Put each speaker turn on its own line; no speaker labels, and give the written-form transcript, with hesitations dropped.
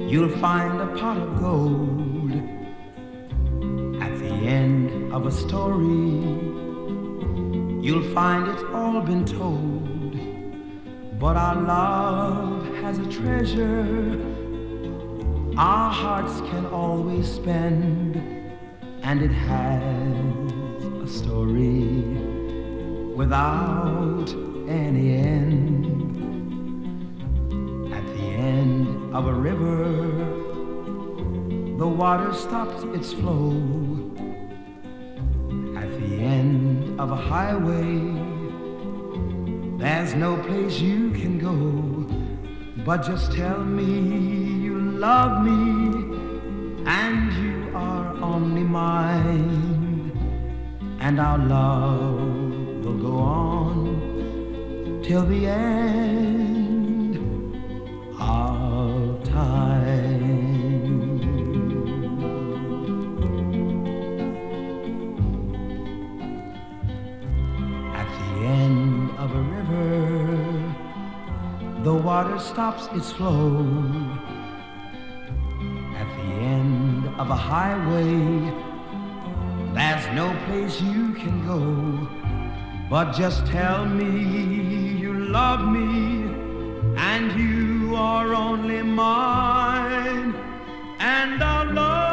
you'll find a pot of gold at the end of a story. You'll find it's all been told, but our love has a treasure our hearts can always spend, and it has a story without any end. At the end of a river, the water stops its flow. At the end of a highway, there's no place you can go, but just tell me you love me and you are only mine, and our love will go on till the end of time. At the end of a river, the water stops its flow. At the end of a highway, there's no place you can go, but just tell me you love me and you are only mine, and our love